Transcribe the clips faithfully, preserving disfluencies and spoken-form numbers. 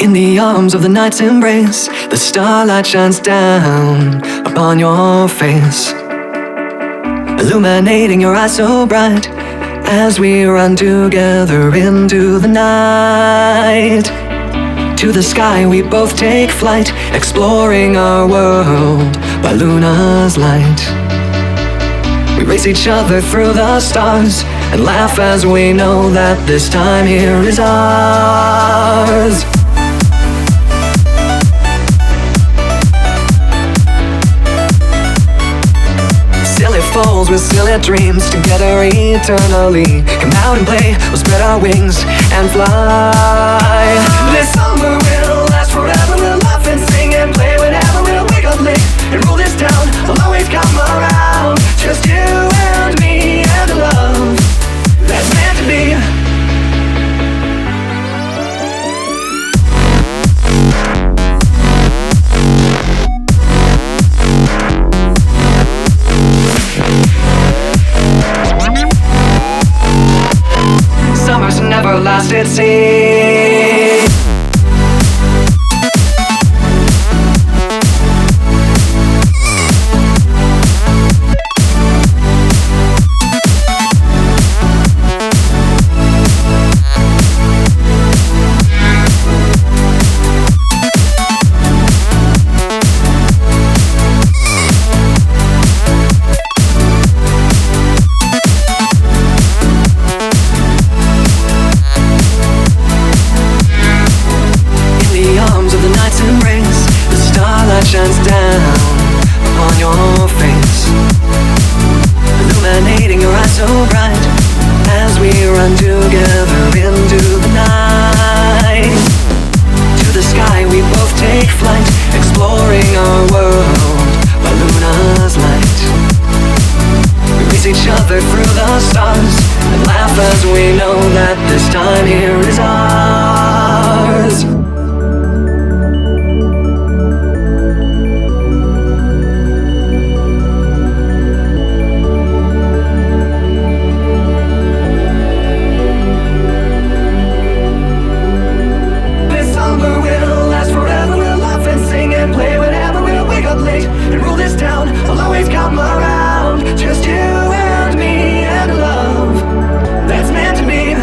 In the arms of the night's embrace, the starlight shines down upon your face, illuminating your eyes so bright as we run together into the night. To the sky we both take flight, exploring our world by Luna's light. We race each other through the stars and laugh as we know that this time here is ours. Silly fools with silly dreams, together eternally. Come out and play, we'll spread our wings and fly. This summer will last forever, we'll laugh and sing and play whenever we'll wake up late and rule this town. I'll always come around, just you and me and a love that's meant to be. Summers never last at sea. Shines down upon your face, illuminating your eyes so bright as we run together into the night. To the sky we both take flight, exploring our world by Luna's light. We race each other through the stars and laugh as we know that this time here is ours. I'll always come around, just you and me and a love that's meant to be.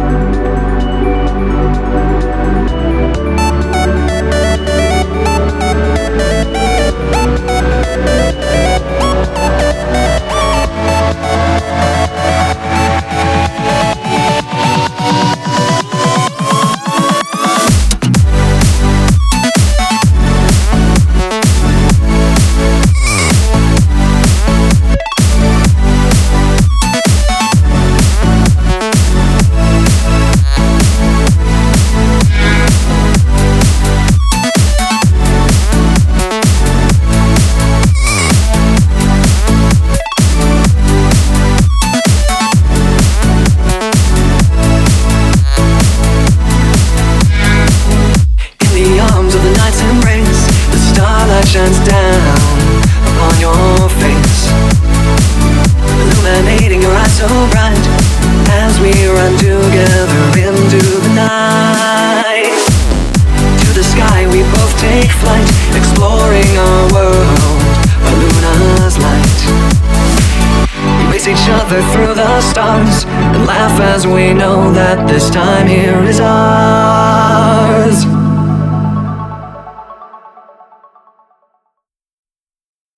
Shines down upon your face, illuminating your eyes so bright as we run together into the night. To the sky we both take flight, exploring our world by Luna's light. We race each other through the stars and laugh as we know that this time here is ours.